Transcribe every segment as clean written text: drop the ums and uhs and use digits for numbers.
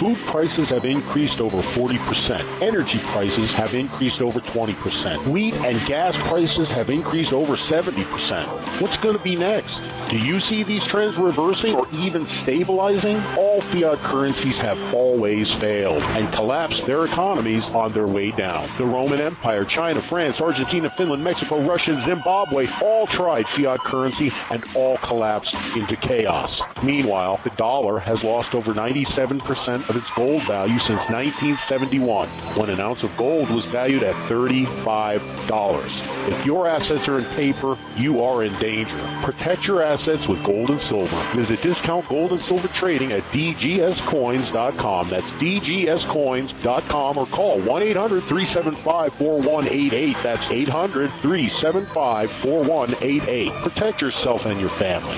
Food prices have increased over 40%. Energy prices have increased over 20%. Wheat and gas prices have increased over 70%. What's going to be next? Do you see these trends reversing or even stabilizing? All fiat currencies have always failed and collapsed their economies on their way down. The Roman Empire, China, France, Argentina, Finland, Mexico, Russia, Zimbabwe all tried fiat currency and all collapsed into chaos. Meanwhile, the dollar has lost over 97% of its gold value since 1971, when an ounce of gold was valued at $35. If your assets are in paper, you are in danger. Protect your assets with gold and silver. Visit Discount Gold and Silver Trading at dgscoins.com. That's dgscoins.com, or call 1-800-375-4188. That's 800-375-4188. Protect yourself and your family.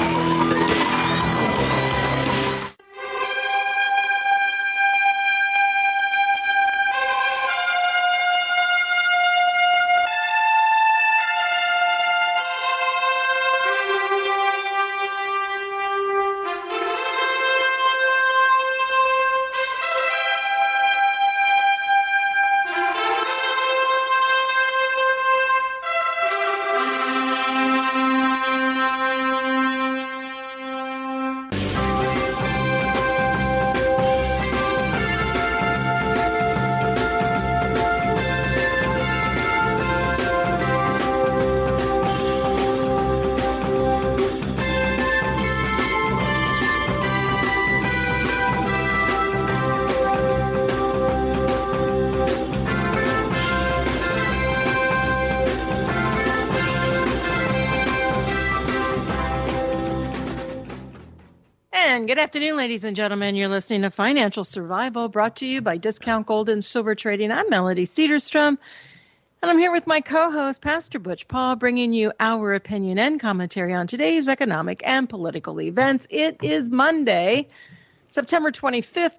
Good afternoon, ladies and gentlemen. You're listening to Financial Survival, brought to you by Discount Gold and Silver Trading. I'm Melody Cedarstrom, and I'm here with my co-host, Pastor Butch Paul, bringing you our opinion and commentary on today's economic and political events. It is Monday, September 25th,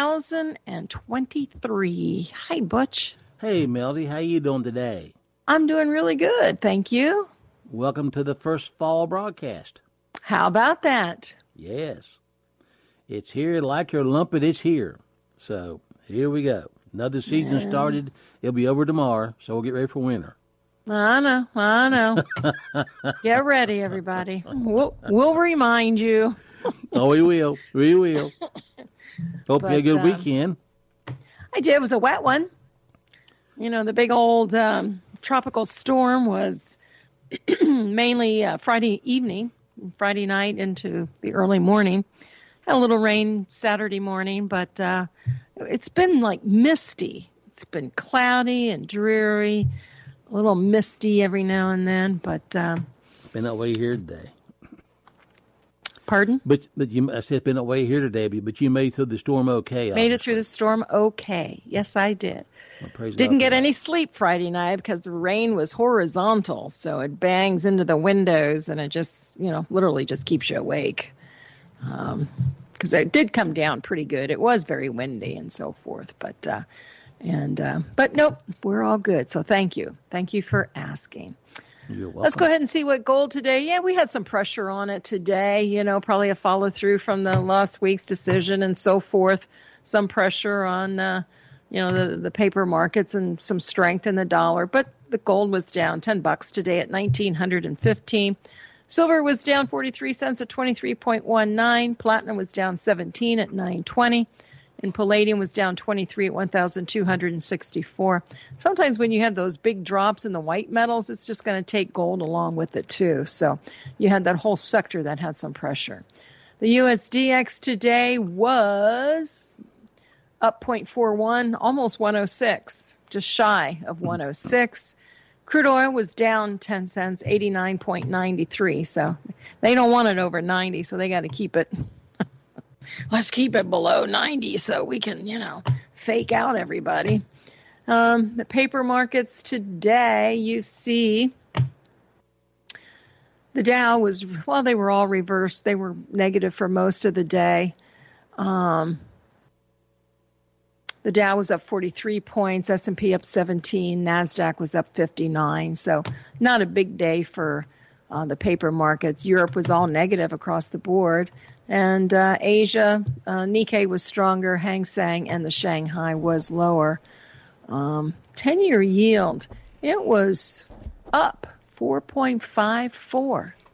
2023. Hi, Butch. Hey, Melody. How you doing today? I'm doing really good, thank you. Welcome to the first fall broadcast. How about that? Yes. It's here like your lumpet, it's here. So, here we go. Another season started. It'll be over tomorrow, so we'll get ready for winter. I know. Get ready, everybody. We'll remind you. Oh, we will. Hope you had a good weekend. I did. It was a wet one. You know, the big old tropical storm was mainly Friday night into the early morning. Had a little rain Saturday morning, but it's been like misty. It's been cloudy and dreary, a little misty every now and then, but been that way here today. Pardon? But I said it's been that way here today, but you made it through the storm okay. Obviously. Made it through the storm okay. Yes, I did. Well, didn't get any sleep Friday night because the rain was horizontal, so it bangs into the windows and it just, literally just keeps you awake. Because it did come down pretty good. It was very windy and so forth, but nope, we're all good. So thank you for asking. You're welcome. Let's go ahead and see what gold today. Yeah, we had some pressure on it today. Probably a follow through from the last week's decision and so forth. Some pressure on the paper markets and some strength in the dollar, but the gold was down $10 today at $1,915. Silver was down 43 cents at 23.19. Platinum was down 17 at 920. And palladium was down 23 at 1,264. Sometimes when you have those big drops in the white metals, it's just going to take gold along with it too. So you had that whole sector that had some pressure. The USDX today was up 0.41, almost 106, just shy of 106. Crude oil was down 10 cents, 89.93. So they don't want it over 90, so they got to keep it. Let's keep it below 90 so we can, fake out everybody. The paper markets today, you see the Dow was, they were all reversed. They were negative for most of the day. The Dow was up 43 points, S&P up 17, NASDAQ was up 59. So not a big day for the paper markets. Europe was all negative across the board. And Asia, Nikkei was stronger, Hang Seng, and the Shanghai was lower. 10-year yield, it was up 4.54.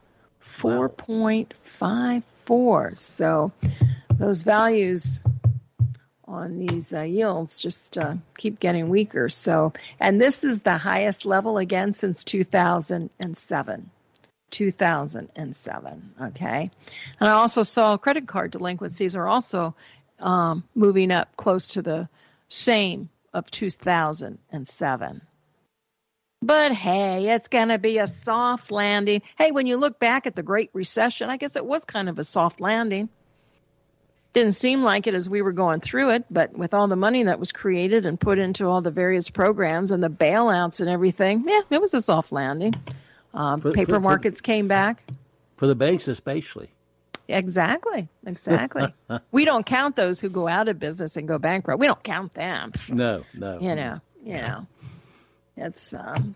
4.54. So those values on these yields just keep getting weaker. So, and this is the highest level again since 2007. 2007. Okay. And I also saw credit card delinquencies are also moving up close to the same of 2007. But hey, it's going to be a soft landing. Hey, when you look back at the Great Recession, I guess it was kind of a soft landing. Didn't seem like it as we were going through it, but with all the money that was created and put into all the various programs and the bailouts and everything, yeah, it was a soft landing. Paper markets came back. For the banks especially. Exactly. We don't count those who go out of business and go bankrupt. We don't count them. No. You know. It's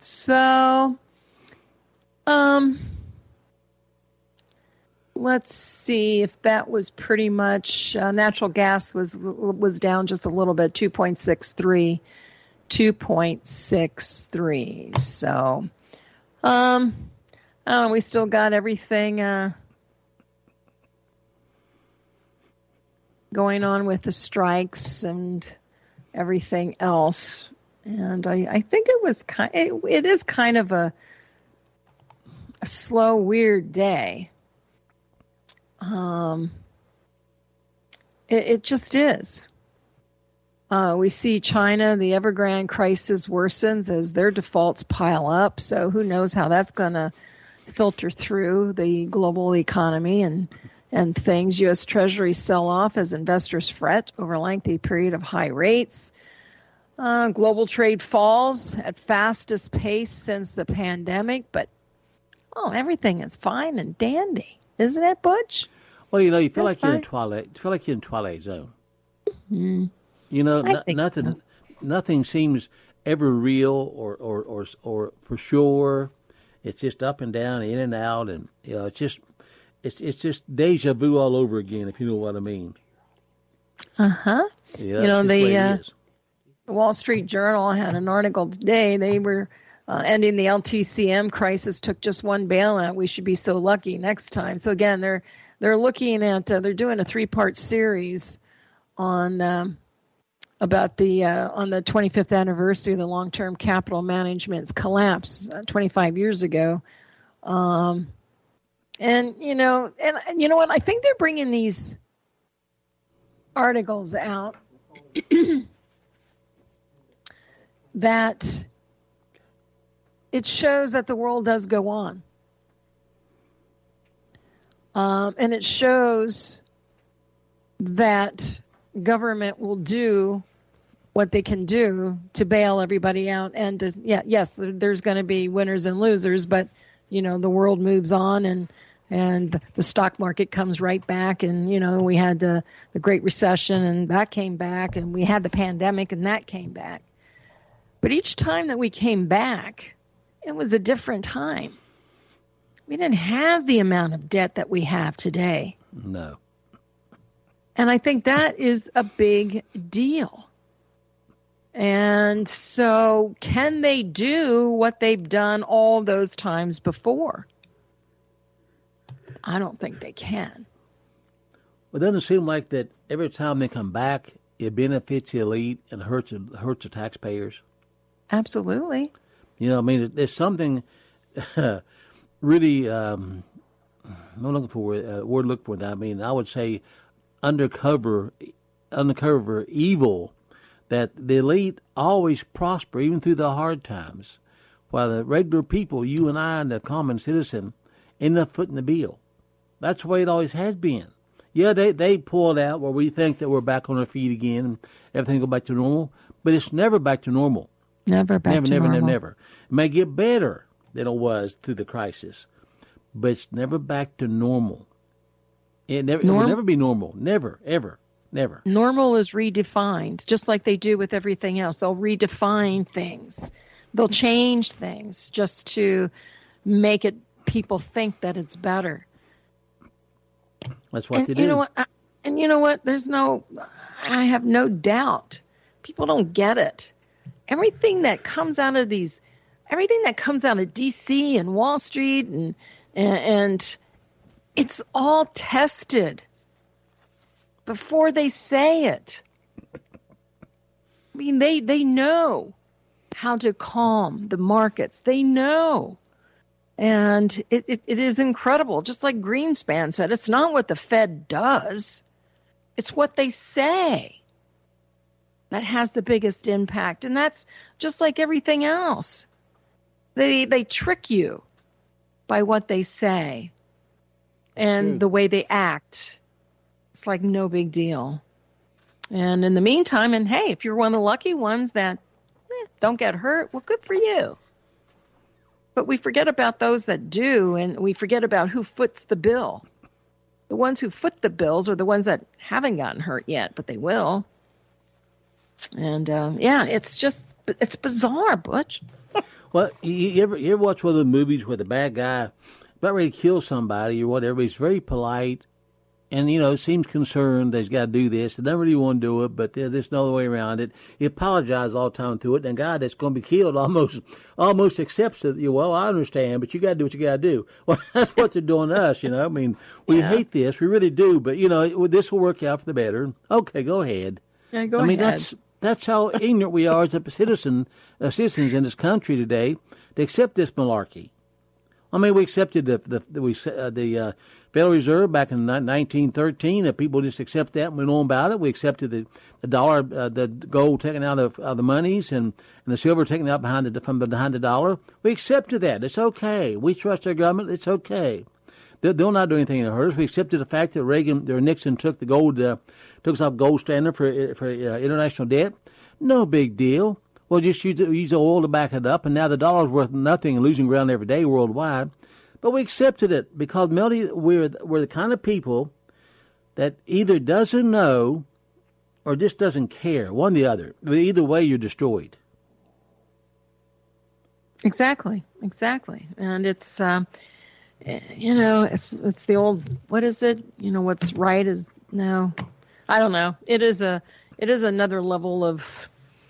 let's see if that was pretty much natural gas was down just a little bit, 2.63. So I don't know, we still got everything going on with the strikes and everything else. And I think it is kind of a slow, weird day. It just is. We see China, the Evergrande crisis worsens as their defaults pile up. So who knows how that's going to filter through the global economy and things. U.S. Treasuries sell off as investors fret over a lengthy period of high rates. Global trade falls at fastest pace since the pandemic, but everything is fine and dandy, isn't it, Butch? Well, you feel like you're in Twilight. You feel like you're in Twilight Zone. Mm-hmm. Nothing seems ever real or for sure. It's just up and down, in and out, and it's just deja vu all over again, if you know what I mean. Uh-huh. The Wall Street Journal had an article today. They were ending the LTCM crisis, took just one bailout. We should be so lucky next time. So again, they're looking at they're doing a 3-part series on about the on the 25th anniversary of the long-term capital management's collapse 25 years ago. And you know what? I think they're bringing these articles out that it shows that the world does go on. And it shows that government will do what they can do to bail everybody out. And yes, there's going to be winners and losers, but the world moves on and the stock market comes right back. And, we had the Great Recession and that came back, and we had the pandemic and that came back. But each time that we came back, it was a different time. We didn't have the amount of debt that we have today. No. And I think that is a big deal. And so can they do what they've done all those times before? I don't think they can. Well, it doesn't seem like that every time they come back, it benefits the elite and hurts the taxpayers. Absolutely. There's something really, I'm looking for a word to look for that. I would say undercover evil, that the elite always prosper even through the hard times, while the regular people, you and I and the common citizen, end up footing the bill. That's the way it always has been. Yeah, they pulled out where we think that we're back on our feet again and everything go back to normal, but it's never back to normal. Never back to normal. Never. It may get better than it was through the crisis, but it's never back to normal. It will never be normal. Never, ever, never. Normal is redefined, just like they do with everything else. They'll redefine things. They'll change things just to make it people think that it's better. That's what they do. You know what? And you know what? I have no doubt. People don't get it. Everything that comes out of D.C. and Wall Street and it's all tested before they say it. I mean, they know how to calm the markets. They know. And it is incredible. Just like Greenspan said, it's not what the Fed does. It's what they say that has the biggest impact. And that's just like everything else. They trick you by what they say and the way they act. It's like no big deal. And in the meantime, and hey, if you're one of the lucky ones that don't get hurt, well, good for you. But we forget about those that do, and we forget about who foots the bill. The ones who foot the bills are the ones that haven't gotten hurt yet, but they will. And, it's bizarre, Butch. Well, you ever watch one of the movies where the bad guy about ready to kill somebody or whatever? He's very polite and, seems concerned that he's got to do this. They don't really want to do it, but there's no other way around it. He apologizes all the time through it, and the guy that's going to be killed almost accepts it. Well, I understand, but you got to do what you got to do. Well, that's what they're doing to us, I mean, we hate this. We really do, but, this will work out for the better. Okay, go ahead. Yeah, go ahead. That's how ignorant we are as a citizens in this country today to accept this malarkey. I mean, we accepted the Federal Reserve back in 1913. That people just accept that and went on about it. We accepted the dollar, the gold taken out of the monies and the silver taken out from behind the dollar. We accepted that. It's okay. We trust our government. It's okay. They'll not do anything to hurt us. We accepted the fact that Nixon took the gold, took us off gold standard for international debt. No big deal. Well, just use the oil to back it up, and now the dollar's worth nothing and losing ground every day worldwide. But we accepted it because, Melody, we're the kind of people that either doesn't know or just doesn't care, one or the other. But either way, you're destroyed. Exactly. And it's, it's the old, what is it? What's right is, no, I don't know. It is another level of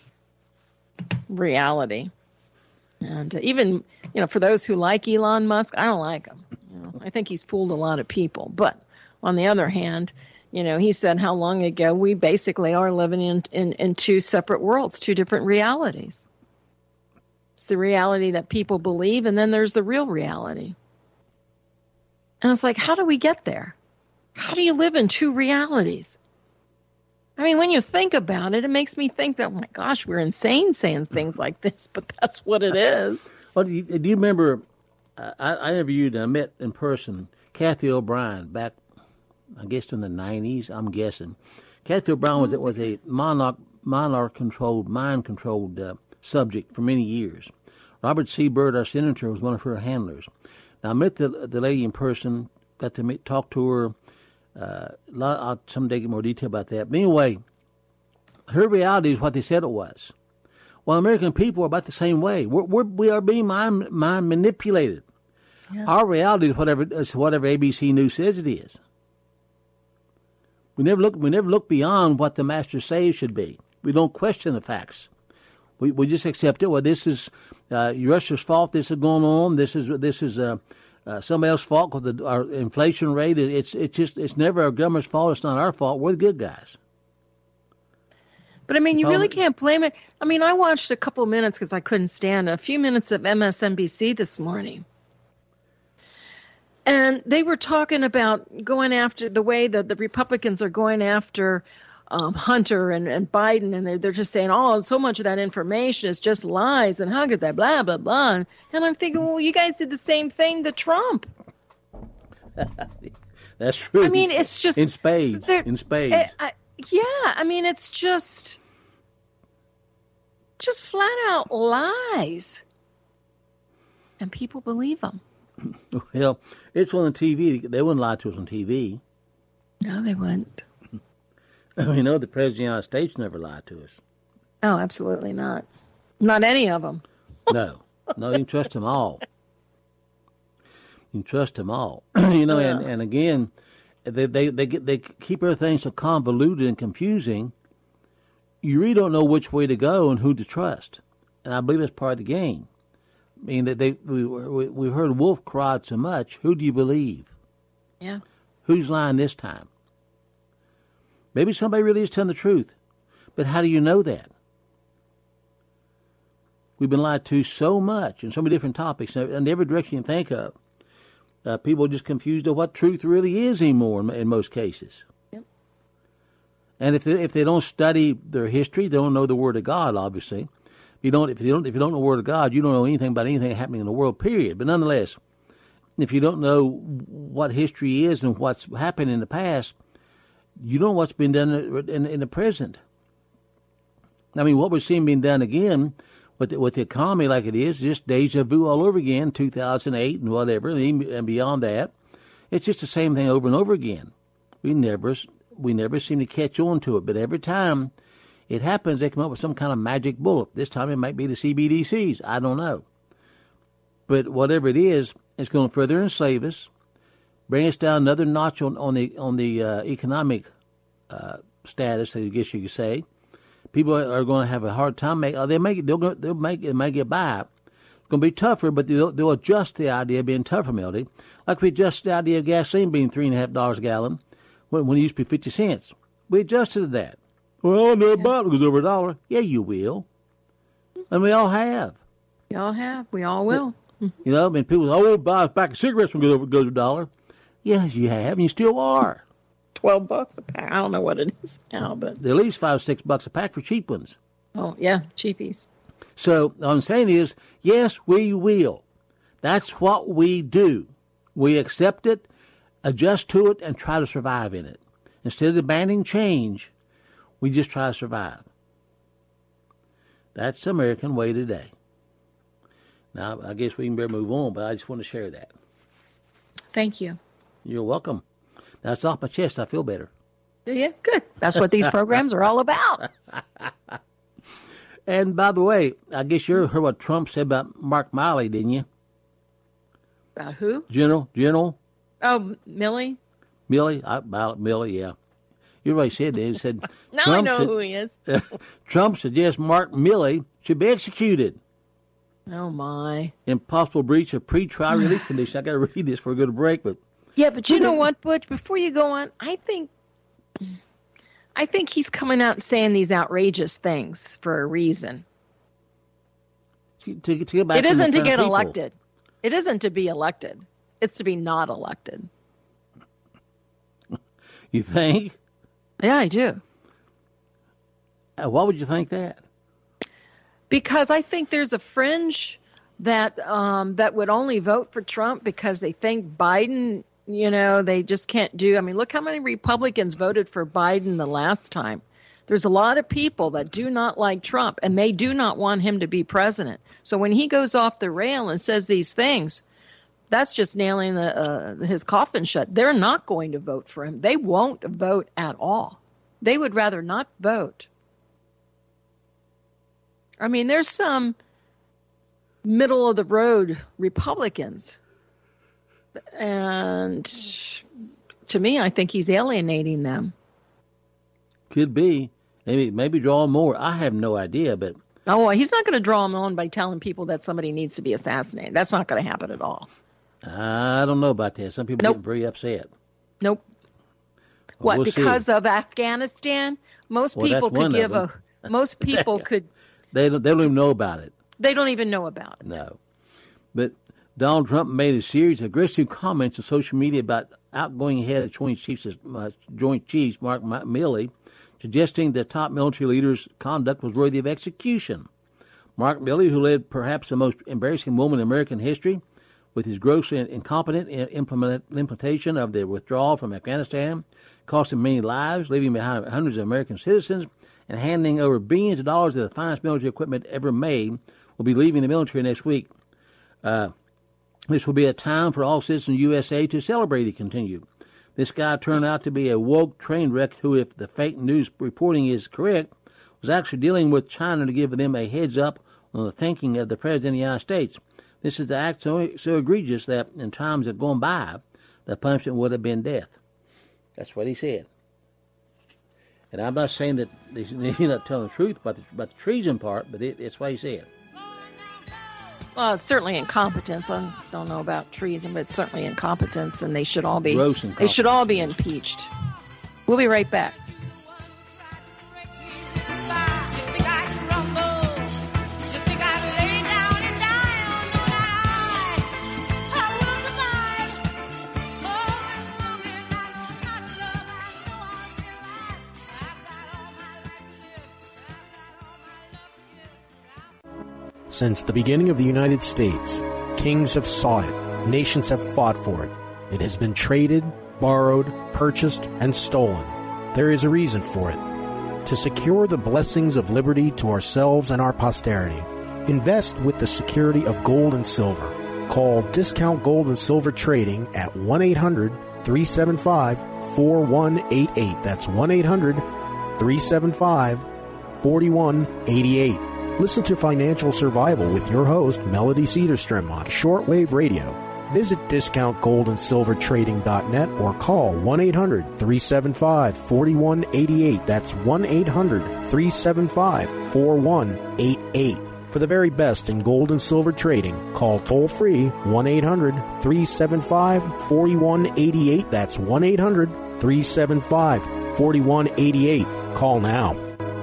reality. And even, for those who like Elon Musk, I don't like him. I think he's fooled a lot of people. But on the other hand, he said how long ago we basically are living in two separate worlds, two different realities. It's the reality that people believe, and then there's the real reality. And it's like, how do we get there? How do you live in two realities? I mean, when you think about it, it makes me think that, oh my gosh, we're insane saying things like this, but that's what it is. Well, do you remember, I interviewed and I met in person Kathy O'Brien back, I guess, in the 90s, I'm guessing. Kathy O'Brien was a mind-controlled subject for many years. Robert C. Byrd, our senator, was one of her handlers. Now, I met the lady in person, got to talk to her. I'll someday get more detail about that. But anyway, her reality is what they said it was. Well, American people are about the same way. We are being mind manipulated. Yeah. Our reality is whatever ABC News says it is. We never look beyond what the master says it should be. We don't question the facts. We just accept it. Well, this is Russia's fault. This is going on. This is somebody else's fault because our inflation rate. It's never our government's fault. It's not our fault. We're the good guys. But I mean, you really can't blame it. I mean, I watched a couple of minutes because I couldn't stand a few minutes of MSNBC this morning. And they were talking about going after the way that the Republicans are going after Hunter and Biden, and they're just saying, oh, so much of that information is just lies, and how could that, blah, blah, blah. And I'm thinking, well, you guys did the same thing to Trump. That's true. I mean, it's just... In spades. I mean, it's just flat out lies. And people believe them. Well, it's on the TV. They wouldn't lie to us on TV. No, they wouldn't. We know the President of the United States never lied to us. Oh, absolutely not. Not any of them. No, you can trust them all. You can trust them all. And again, they keep everything so convoluted and confusing. You really don't know which way to go and who to trust, and I believe that's part of the game. I mean, we heard wolf cry so much. Who do you believe? Yeah. Who's lying this time? Maybe somebody really is telling the truth, but how do you know that? We've been lied to so much in so many different topics, in every direction you think of. People are just confused of what truth really is anymore in most cases. Yep. And if they don't study their history, they don't know the Word of God. Obviously, if you don't know the Word of God, you don't know anything about anything happening in the world. Period. But nonetheless, if you don't know what history is and what's happened in the past, you don't know what's been done in the present. I mean, what we're seeing being done again with the economy like it is just deja vu all over again, 2008 and whatever, and beyond that. It's just the same thing over and over again. We never seem to catch on to it, but every time it happens, they come up with some kind of magic bullet. This time it might be the CBDCs. I don't know. But whatever it is, it's going to further enslave us, bring us down another notch on the economic status, I guess you could say. People are going to have a hard time they'll make it by. It's going to be tougher, but they'll adjust the idea of being tougher, Melody. Like we adjust the idea of gasoline being $3.50 a gallon when it used to be 50 cents. We adjusted to that. Well, no about it goes over $1. Yeah, you will. And we all have. We all have. We all will. You know, I mean, people say, "Oh, we'll buy a pack of cigarettes when it goes $1." Yes, you have, and you still are. $12 a pack. I don't know what it is now, but at least $5-6 a pack for cheap ones. Oh yeah, cheapies. So what I'm saying is, yes, we will. That's what we do. We accept it, adjust to it, and try to survive in it. Instead of demanding change, we just try to survive. That's the American way today. Now, I guess we can better move on, but I just want to share that. Thank you. You're welcome. Now it's off my chest. I feel better. Yeah, good. That's what these programs are all about. And by the way, I guess you heard what Trump said about Mark Milley, didn't you? About who? General. Oh, Milley? Milley, yeah. You already said that. He said, now Trump I know who he is. Trump suggests Mark Milley should be executed. Oh, my. Impossible breach of pre-trial release condition. I got to read this before we go to break, but... Yeah, but you know what, Butch? Before you go on, I think he's coming out and saying these outrageous things for a reason. To get back it isn't to get elected. It isn't to be elected. It's to be not elected. You think? Yeah, I do. Why would you think that? Because I think there's a fringe that would only vote for Trump because they think Biden, they just can't do. I mean, look how many Republicans voted for Biden the last time. There's a lot of people that do not like Trump, and they do not want him to be president. So when he goes off the rail and says these things, that's just nailing his coffin shut. They're not going to vote for him. They won't vote at all. They would rather not vote. I mean, there's some middle-of-the-road Republicans. And to me, I think he's alienating them. Could be. Maybe draw more. I have no idea, but... Oh, he's not going to draw them on by telling people that somebody needs to be assassinated. That's not going to happen at all. I don't know about that. Some people get very upset. Nope. Well, what, because of Afghanistan? Most people could give a... Most people could... They don't even know about it. They don't even know about it. No. But Donald Trump made a series of aggressive comments on social media about outgoing head of Joint Chiefs Mark Milley, suggesting that top military leader's conduct was worthy of execution. Mark Milley, who led perhaps the most embarrassing moment in American history, with his grossly incompetent implementation of the withdrawal from Afghanistan, costing many lives, leaving behind hundreds of American citizens, and handing over billions of dollars of the finest military equipment ever made, will be leaving the military next week. This will be a time for all citizens of USA to celebrate, he continued. This guy turned out to be a woke train wreck who, if the fake news reporting is correct, was actually dealing with China to give them a heads up on the thinking of the President of the United States. This is the act so egregious that in times that gone by, the punishment would have been death. That's what he said. And I'm not saying that he's not telling the truth about the treason part, but it's what he said. Well, it's certainly incompetence. I don't know about treason, but it's certainly incompetence, and they should all be. Gross incompetence. They should all be impeached. We'll be right back. Since the beginning of the United States, kings have sought it, nations have fought for it. It has been traded, borrowed, purchased, and stolen. There is a reason for it. To secure the blessings of liberty to ourselves and our posterity, invest with the security of gold and silver. Call Discount Gold and Silver Trading at 1-800-375-4188. That's 1-800-375-4188. Listen to Financial Survival with your host, Melody Cedarstrom, on shortwave radio. Visit discountgoldandsilvertrading.net or call 1-800-375-4188. That's 1-800-375-4188. For the very best in gold and silver trading, call toll-free 1-800-375-4188. That's 1-800-375-4188. Call now.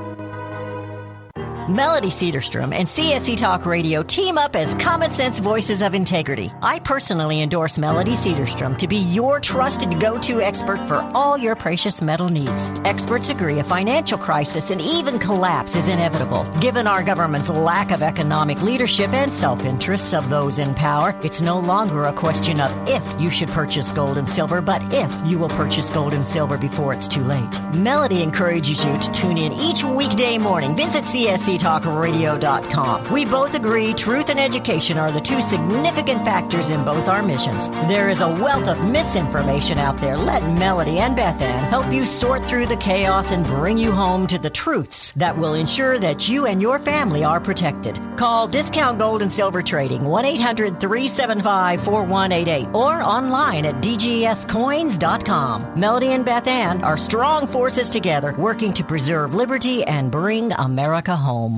Melody Cedarstrom and CSC Talk Radio team up as common sense voices of integrity. I personally endorse Melody Cedarstrom to be your trusted go-to expert for all your precious metal needs. Experts agree a financial crisis and even collapse is inevitable. Given our government's lack of economic leadership and self-interests of those in power, it's no longer a question of if you should purchase gold and silver, but if you will purchase gold and silver before it's too late. Melody encourages you to tune in each weekday morning. Visit CSCTalkRadio.com. We both agree truth and education are the two significant factors in both our missions. There is a wealth of misinformation out there. Let Melody and Beth Ann help you sort through the chaos and bring you home to the truths that will ensure that you and your family are protected. Call Discount Gold and Silver Trading 1-800-375-4188 or online at dgscoins.com. Melody and Beth Ann are strong forces together working to preserve liberty and bring America home.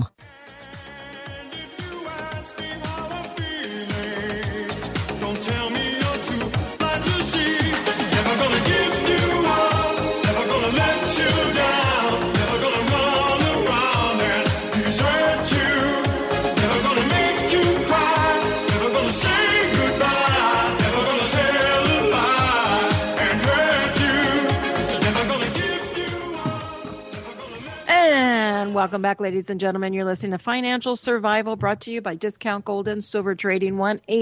Welcome back, ladies and gentlemen. You're listening to Financial Survival, brought to you by Discount Gold and Silver Trading.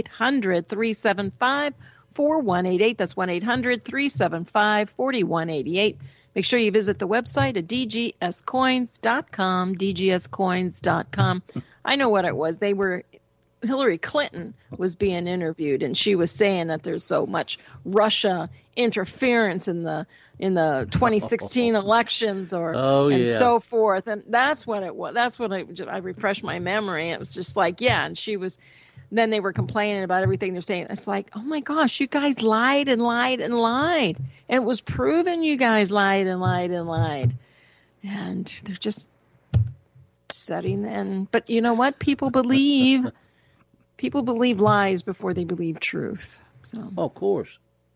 1-800-375-4188. That's 1-800-375-4188. Make sure you visit the website at dgscoins.com, dgscoins.com. I know what it was. Hillary Clinton was being interviewed, and she was saying that there's so much Russia interference in the 2016 elections and so forth, and that's what it was. That's what I refreshed my memory. It was just like, yeah, and she was. Then they were complaining about everything they're saying. It's like, oh my gosh, you guys lied and lied and lied, and it was proven you guys lied and lied and lied, and they're just setting in. But you know what? People believe lies before they believe truth. So, of course.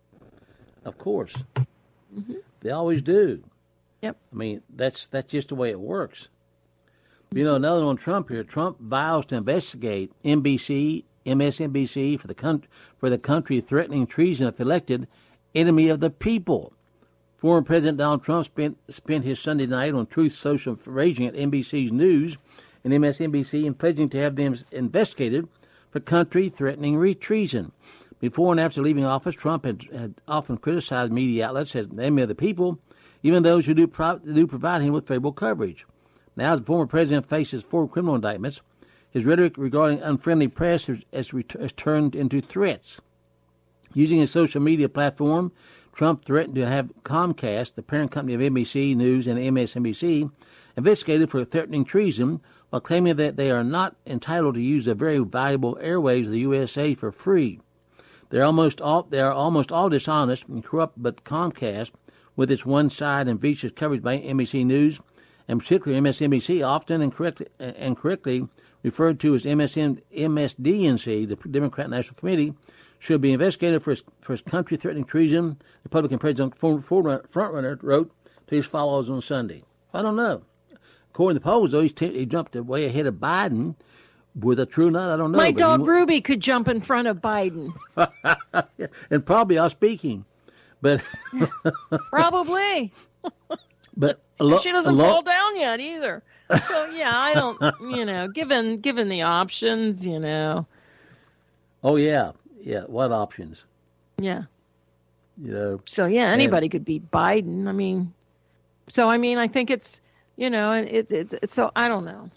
Mm-hmm. They always do. Yep. I mean, that's just the way it works. You know, another on Trump here. Trump vows to investigate MSNBC for the country threatening treason if elected enemy of the people. Former President Donald Trump spent his Sunday night on Truth Social raging at NBC's News and MSNBC and pledging to have them investigated for country threatening treason. Before and after leaving office, Trump had often criticized media outlets as the enemy of the people, even those who do provide him with favorable coverage. Now, as the former president faces 4 criminal indictments, his rhetoric regarding unfriendly press has turned into threats. Using his social media platform, Trump threatened to have Comcast, the parent company of NBC News and MSNBC, investigated for threatening treason, while claiming that they are not entitled to use the very valuable airwaves of the USA for free. They are almost all dishonest and corrupt, but Comcast, with its one-sided and vicious coverage by NBC News, and particularly MSNBC, often correctly referred to as MSDNC, the Democrat National Committee, should be investigated for his country-threatening treason, the Republican president frontrunner wrote to his followers on Sunday. I don't know. According to the polls, though, he jumped way ahead of Biden. Was that true or not? I don't know. My dog Ruby could jump in front of Biden. And probably I was speaking. But probably. But she doesn't fall down yet either. So yeah, I don't. Given the options, Oh yeah. What options? Yeah. So yeah, anybody could beat Biden. I think it's it's so I don't know.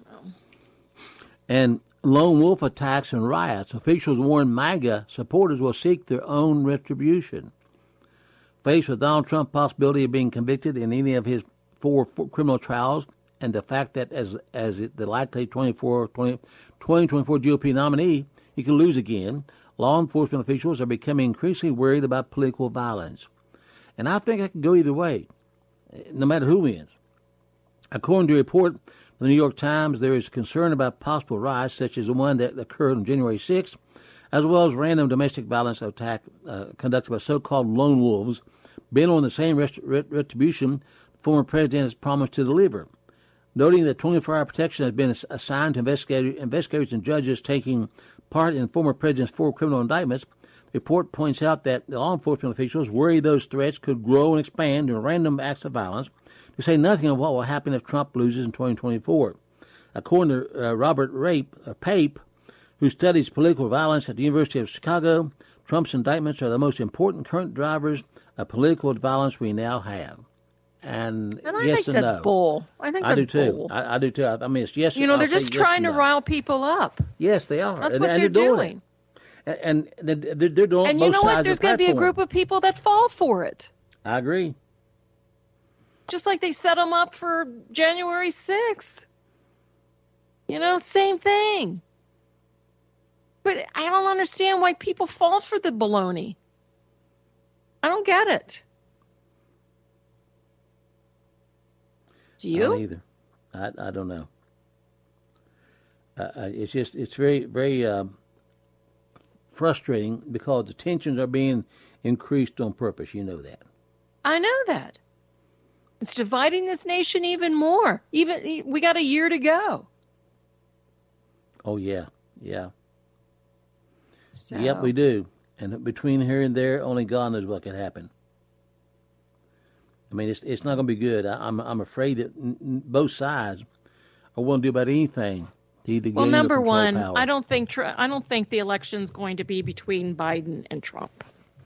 And lone wolf attacks and riots. Officials warn MAGA supporters will seek their own retribution. Faced with Donald Trump's possibility of being convicted in any of his four criminal trials, and the fact that as the likely 2024 GOP nominee, he could lose again, law enforcement officials are becoming increasingly worried about political violence. And I think it can go either way, no matter who wins. According to a report from the New York Times, there is concern about possible riots, such as the one that occurred on January 6th, as well as random domestic violence attack conducted by so-called lone wolves, bent on the same retribution the former president has promised to deliver. Noting that 24-hour protection has been assigned to investigators and judges taking part in the former president's 4 criminal indictments, the report points out that the law enforcement officials worry those threats could grow and expand into random acts of violence, to say nothing of what will happen if Trump loses in 2024. According to Robert Pape, who studies political violence at the University of Chicago, Trump's indictments are the most important current drivers of political violence we now have. And I yes think and that's no. bull. I think that's bull. I do too. I mean, it's yes. They're just trying to rile people up. Yes, they are. That's what they're doing. And they're doing. And you know what? There's going to be a group of people that fall for it. I agree. Just like they set them up for January 6th. Same thing. But I don't understand why people fall for the baloney. I don't get it. Do you? I don't either. I don't know. It's very, very frustrating because the tensions are being increased on purpose. You know that. I know that. It's dividing this nation even more. We got a year to go. Oh yeah. So. Yep, we do. And between here and there, only God knows what could happen. I mean, it's not going to be good. I'm afraid that both sides are willing to do about anything to either gain or number control one, power. I don't think the election's going to be between Biden and Trump.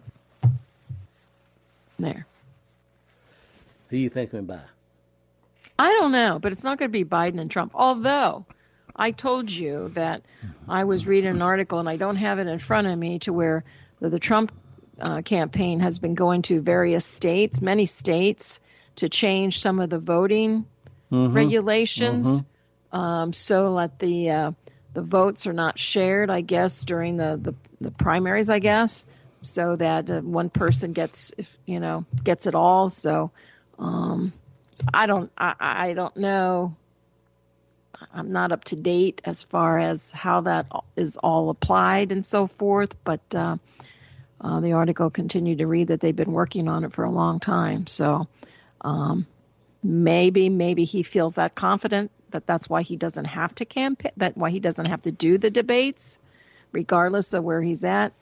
There. Who do you think went by? I don't know, but it's not going to be Biden and Trump. Although I told you that I was reading an article, and I don't have it in front of me, to where the Trump campaign has been going to various states, many states, to change some of the voting regulations, so that the votes are not shared, I guess, during the primaries, I guess, so that one person gets it all. So I don't know. I'm not up to date as far as how that is all applied and so forth, but the article continued to read that they've been working on it for a long time. So maybe he feels that confident that that's why he doesn't have to campaign, that why he doesn't have to do the debates, regardless of where he's at.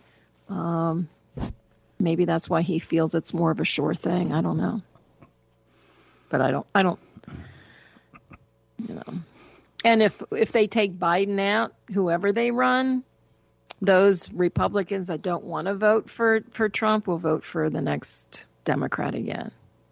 Maybe that's why he feels it's more of a sure thing. I don't know. But I don't, And if they take Biden out, whoever they run, those Republicans that don't want to vote for Trump will vote for the next Democrat again.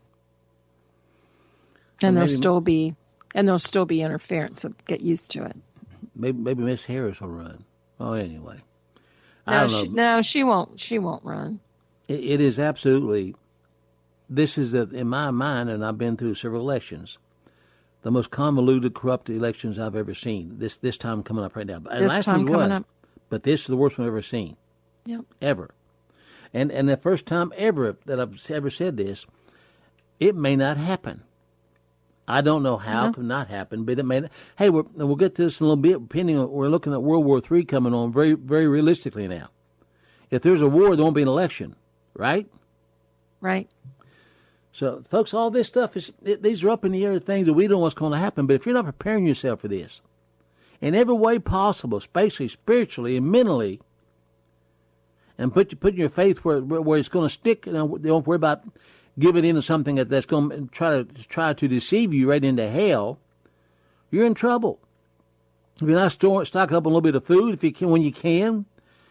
And there'll still be interference, so get used to it. Maybe Miss Harris will run. Oh, anyway. I don't know. She won't run. It is absolutely, this is, in my mind, and I've been through several elections, the most convoluted, corrupt elections I've ever seen. This time coming up right now. This time coming up. But this is the worst one I've ever seen. Yep. Ever. And the first time ever that I've ever said this, it may not happen. I don't know how it could not happen, but it may not. Hey, we'll get to this in a little bit, depending on, we're looking at World War III coming on very, very realistically now. If there's a war, there won't be an election, right? Right. So, folks, all this stuff, these are up in the air things that we don't know what's going to happen, but if you're not preparing yourself for this, in every way possible, especially spiritually and mentally, and putting your faith where it's going to stick, don't worry about giving into something that's going to try to deceive you right into hell, you're in trouble. If you're not stock up on a little bit of food, if you can, when you can,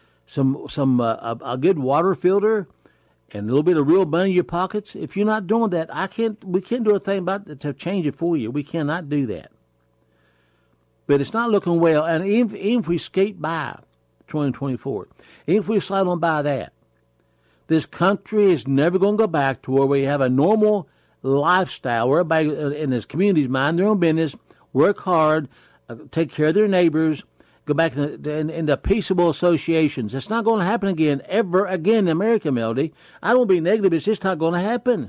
a good water filter, and a little bit of real money in your pockets. If you're not doing that, we can't do a thing about it to change it for you. We cannot do that. But it's not looking well, and even if we skate by 2024, even if we slide on by that, this country is never going to go back to where we have a normal lifestyle, where everybody in this community's mind their own business, work hard, take care of their neighbors, go back into peaceable associations. It's not going to happen again, ever again in America, Melody. I don't want to be negative. It's just not going to happen.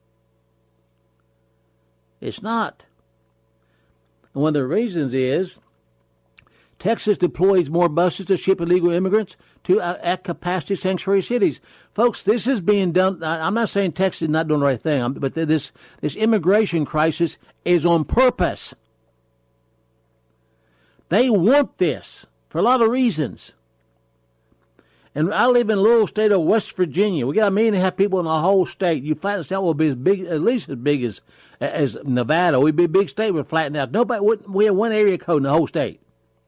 It's not. And one of the reasons is Texas deploys more buses to ship illegal immigrants to at-capacity sanctuary cities. Folks, this is being done. I'm not saying Texas is not doing the right thing, but this immigration crisis is on purpose. They want this for a lot of reasons. And I live in a little state of West Virginia. We got 1.5 million people in the whole state. You flatten us out, we'll be as big, at least as big as Nevada. We'd be a big state. We're flattened out. We have one area code in the whole state.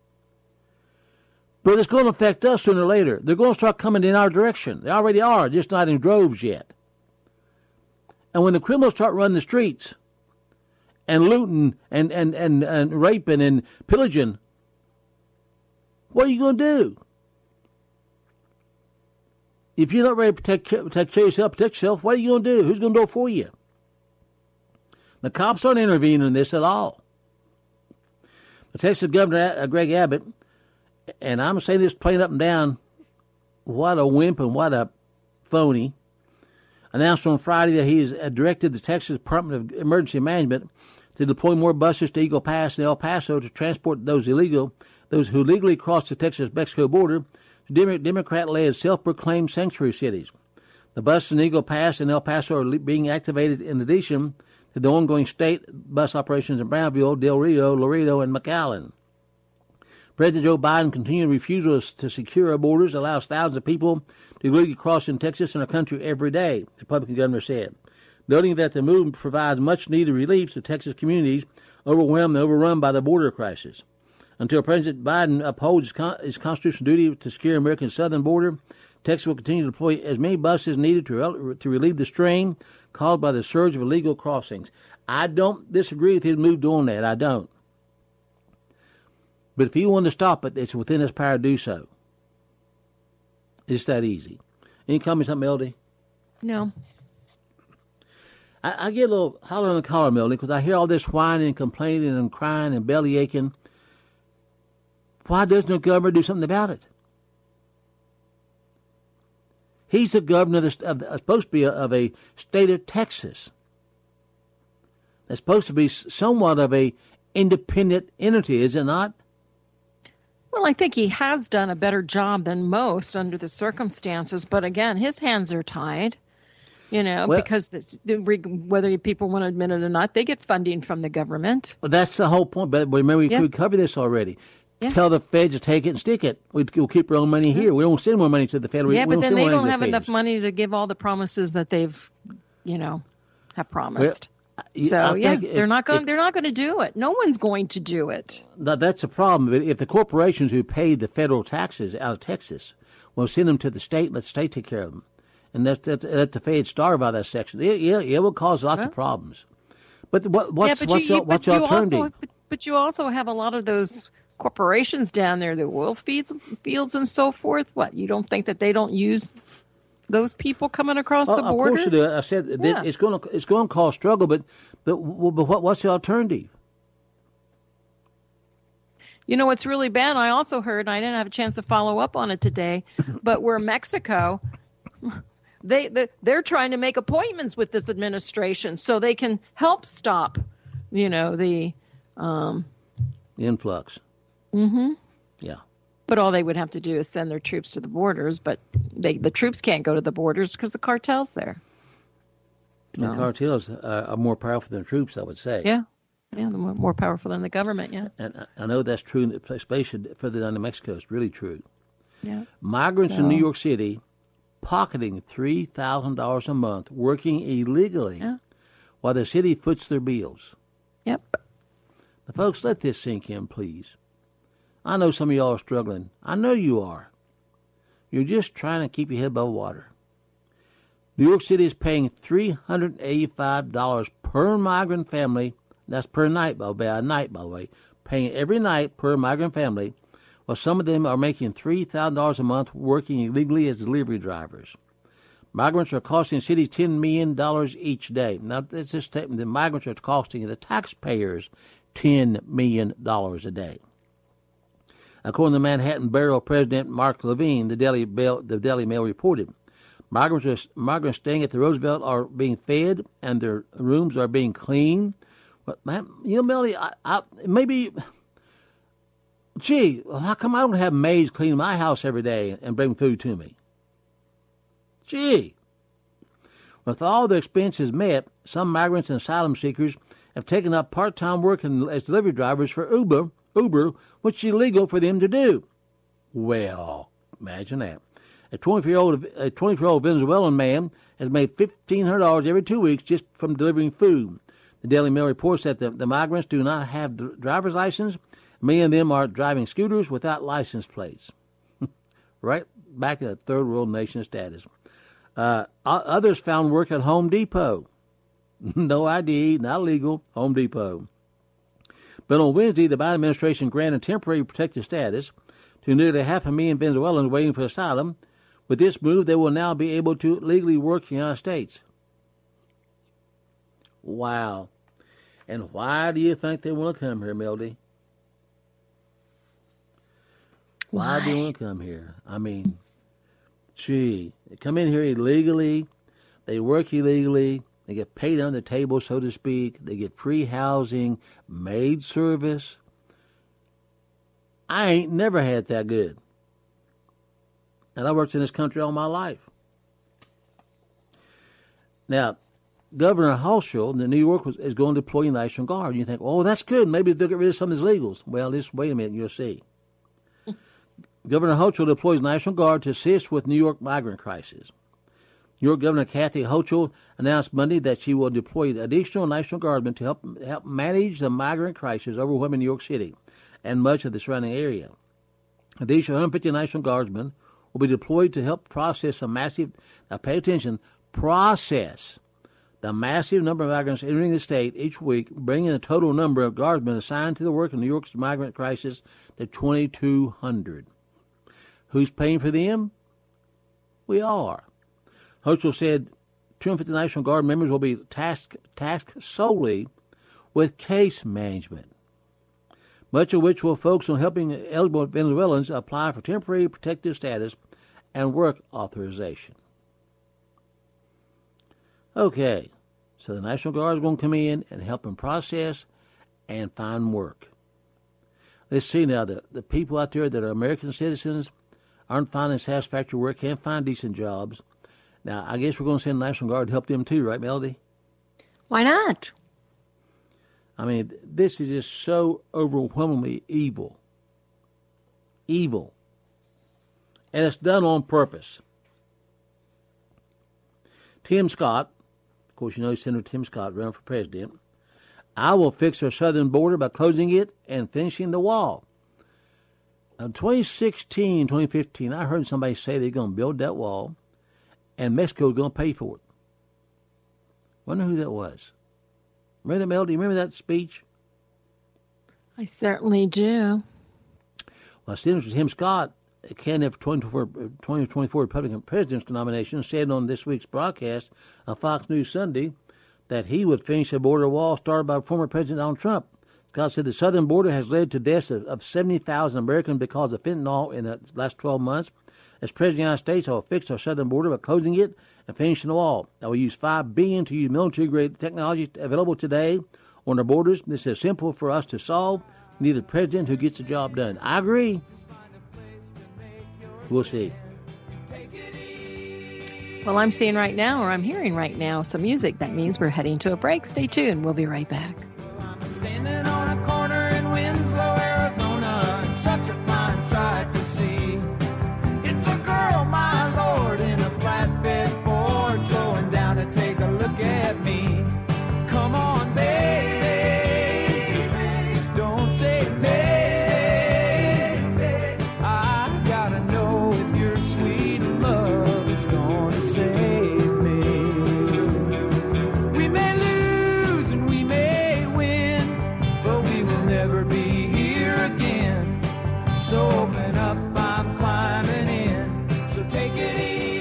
But it's going to affect us sooner or later. They're going to start coming in our direction. They already are, just not in droves yet. And when the criminals start running the streets and looting and raping and pillaging, what are you going to do? If you're not ready to protect yourself, what are you going to do? Who's going to do it for you? The cops aren't intervening in this at all. The Texas Governor, Greg Abbott, and I'm saying this plain up and down, what a wimp and what a phony, announced on Friday that he has directed the Texas Department of Emergency Management to deploy more buses to Eagle Pass and El Paso to transport those who legally cross the Texas-Mexico border to Democrat-led self-proclaimed sanctuary cities. The buses in Eagle Pass and El Paso are being activated in addition to the ongoing state bus operations in Brownville, Del Rio, Laredo, and McAllen. President Joe Biden continued refusal to secure our borders, allows thousands of people to illegally cross in Texas and our country every day, the Republican governor said, noting that the move provides much-needed relief to Texas communities overwhelmed and overrun by the border crisis. Until President Biden upholds his constitutional duty to secure America's southern border, Texas will continue to deploy as many buses needed to relieve the strain caused by the surge of illegal crossings. I don't disagree with his move doing that. I don't. But if he wanted to stop it, it's within his power to do so. It's that easy. Any comments on Melody? No. I get a little holler on the collar, Melody, because I hear all this whining and complaining and crying and belly aching. Why doesn't the governor do something about it? He's the governor supposed to be of a state of Texas. That's supposed to be somewhat of a independent entity, is it not? Well, I think he has done a better job than most under the circumstances. But again, his hands are tied, because whether people want to admit it or not, they get funding from the government. Well, that's the whole point. But remember, we covered this already. Yeah. Tell the feds to take it and stick it. We'll keep our own money here. We don't send more money to the federal. Yeah, but then they don't have enough money to give all the promises that they've, have promised. Well, they're not going to do it. No one's going to do it. That's a problem. If the corporations who pay the federal taxes out of Texas will send them to the state, let the state take care of them, and let the feds starve out of that section, it will cause lots of problems. But what's your alternative? But you also have a lot of those corporations down there, the oil fields and so forth. What, you don't think that they don't use those people coming across the border? Of course you do. I said that it's going to cause struggle, but what's the alternative? What's really bad, I also heard, and I didn't have a chance to follow up on it today, but where Mexico they're trying to make appointments with this administration so they can help stop, the influx. Mm-hmm. Yeah. But all they would have to do is send their troops to the borders, but the troops can't go to the borders because the cartel's there. So. The cartels are more powerful than troops, I would say. Yeah, they're more powerful than the government, yeah. And I know that's true, especially further down to Mexico. It's really true. Yeah. Migrants in New York City pocketing $3,000 a month, working illegally, while the city foots their bills. Yep. Now, folks, let this sink in, please. I know some of y'all are struggling. I know you are. You're just trying to keep your head above water. New York City is paying $385 per migrant family. That's per night, by the way. Paying every night per migrant family, while some of them are making $3,000 a month working illegally as delivery drivers. Migrants are costing the city $10 million each day. Now, that's just statement that migrants are costing the taxpayers $10 million a day. According to Manhattan Borough President Mark Levine, the Daily Mail reported, migrants staying at the Roosevelt are being fed and their rooms are being cleaned. But Melody, how come I don't have maids clean my house every day and bring food to me? Gee. With all the expenses met, some migrants and asylum seekers have taken up part-time work as delivery drivers for Uber, which is illegal for them to do. Well, imagine that. A 24-year-old Venezuelan man has made $1,500 every 2 weeks just from delivering food. The Daily Mail reports that the migrants do not have driver's license. Many of them are driving scooters without license plates. Right back at third world nation status. Others found work at Home Depot. No ID, not illegal, Home Depot. But on Wednesday, the Biden administration granted temporary protected status to nearly 500,000 Venezuelans waiting for asylum. With this move, they will now be able to legally work in the United States. Wow. And why do you think they want to come here, Melody? Why do you want to come here? I mean, they come in here illegally, they work illegally, they get paid under the table, so to speak, they get free housing, maid service. I ain't never had that good. And I worked in this country all my life. Now, Governor Hochul in New York is going to deploy the National Guard. You think, oh, that's good. Maybe they'll get rid of some of these illegals. Well, just wait a minute and you'll see. Governor Hochul deploys National Guard to assist with New York migrant crisis. New York Governor Kathy Hochul announced Monday that she will deploy additional National Guardsmen to help manage the migrant crisis overwhelming New York City and much of the surrounding area. Additional 150 National Guardsmen will be deployed to help process the massive number of migrants entering the state each week, bringing the total number of guardsmen assigned to the work of New York's migrant crisis to 2,200. Who's paying for them? We are. Hochul said 250 National Guard members will be tasked solely with case management, much of which will focus on helping eligible Venezuelans apply for temporary protective status and work authorization. Okay, so the National Guard is going to come in and help them process and find work. Let's see now, the people out there that are American citizens aren't finding satisfactory work, can't find decent jobs. Now, I guess we're going to send the National Guard to help them too, right, Melody? Why not? I mean, this is just so overwhelmingly evil. Evil. And it's done on purpose. Tim Scott, of course, you know Senator Tim Scott running for president. I will fix our southern border by closing it and finishing the wall. In 2016, 2015, I heard somebody say they're going to build that wall and Mexico is going to pay for it. Wonder who that was. Remember that, Melody? Remember that speech? I certainly do. Well, Senator Tim Scott, a candidate for 2024 Republican president's nomination, said on this week's broadcast of Fox News Sunday that he would finish a border wall started by former President Donald Trump. Scott said the southern border has led to deaths of 70,000 Americans because of fentanyl in the last 12 months, As President of the United States, I will fix our southern border by closing it and finishing the wall. I will use $5 billion to use military-grade technology available today on our borders. This is simple for us to solve. We need a president who gets the job done. I agree. We'll see. Well, I'm seeing right now, or I'm hearing right now, some music. That means we're heading to a break. Stay tuned. We'll be right back. I'm standing on a corner in Winslow, Arizona. It's such a fine sight to see. It's a girl, my lord, in a flatbed Ford, slowing down to take a look at me. Come on, baby, don't say baby. I gotta know if your sweet love is gonna save me. We may lose and we may win, but we will never be here again. So open up, I'm climbing in, so take it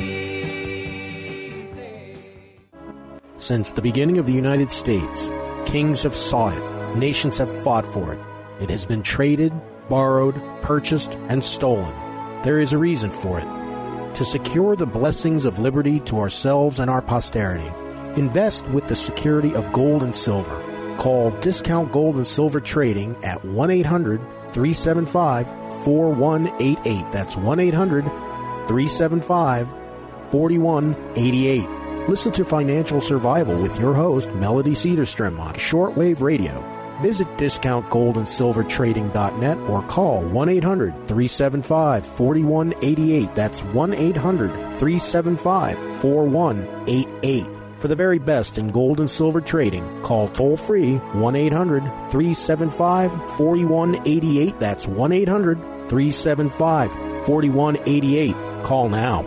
easy. Since the beginning of the United States, kings have sought it, nations have fought for it. It has been traded, borrowed, purchased, and stolen. There is a reason for it. To secure the blessings of liberty to ourselves and our posterity, invest with the security of gold and silver. Call Discount Gold and Silver Trading at 1-800-375-4188. That's 1-800-375-4188. Listen to Financial Survival with your host, Melody Cedarstrom, on shortwave radio. Visit discountgoldandsilvertrading.net or call 1-800-375-4188. That's 1-800-375-4188. For the very best in gold and silver trading, call toll-free 1-800-375-4188. That's 1-800-375-4188. Call now.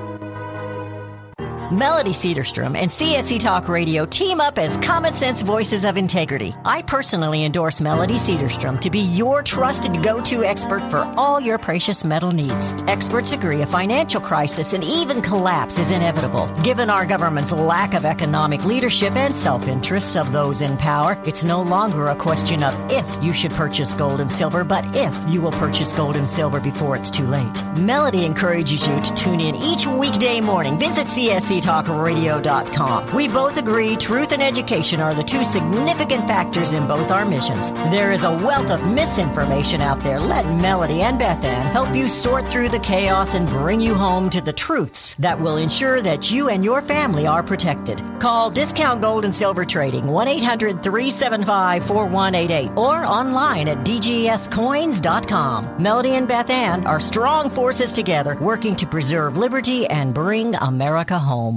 Melody Cedarstrom and CSE Talk Radio team up as Common Sense Voices of Integrity. I personally endorse Melody Cedarstrom to be your trusted go-to expert for all your precious metal needs. Experts agree a financial crisis and even collapse is inevitable. Given our government's lack of economic leadership and self-interests of those in power, it's no longer a question of if you should purchase gold and silver, but if you will purchase gold and silver before it's too late. Melody encourages you to tune in each weekday morning. Visit CSCTalkRadio.com. We both agree truth and education are the two significant factors in both our missions. There is a wealth of misinformation out there. Let Melody and Beth Ann help you sort through the chaos and bring you home to the truths that will ensure that you and your family are protected. Call Discount Gold and Silver Trading 1-800-375-4188 or online at dgscoins.com. Melody and Beth Ann are strong forces together working to preserve liberty and bring America home.